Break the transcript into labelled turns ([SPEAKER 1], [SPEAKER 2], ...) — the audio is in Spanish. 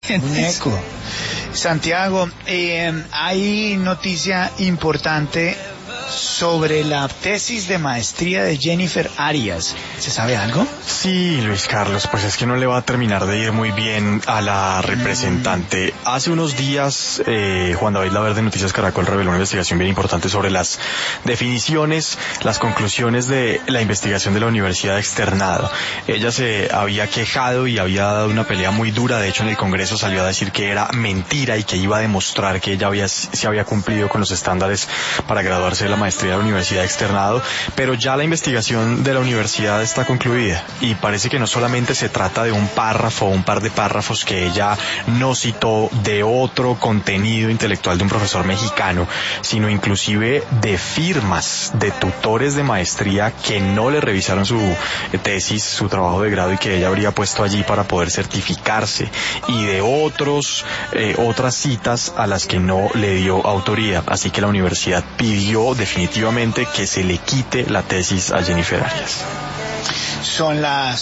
[SPEAKER 1] Muñeco. Santiago, hay noticia importante sobre la tesis de maestría de Jennifer Arias. ¿Se sabe algo?
[SPEAKER 2] Sí, Luis Carlos, pues es que no le va a terminar de ir muy bien a la representante. Hace unos días, Juan David Laverde de Noticias Caracol reveló una investigación bien importante sobre las definiciones, las conclusiones de la investigación de la Universidad Externado. Ella se había quejado y había dado una pelea muy dura. De hecho, en el Congreso salió a decir que era mentira y que iba a demostrar que ella se había cumplido con los estándares para graduarse de la maestría de la Universidad Externado, pero ya la investigación de la universidad está concluida y parece que no solamente se trata de un párrafo o un par de párrafos que ella no citó de otro contenido intelectual de un profesor mexicano, sino inclusive de firmas de tutores de maestría que no le revisaron su tesis, su trabajo de grado y que ella habría puesto allí para poder certificarse, y de otras citas a las que no le dio autoría. Así que la universidad pidió definitivamente que se le quite la tesis a Jennifer Arias.
[SPEAKER 1] Son las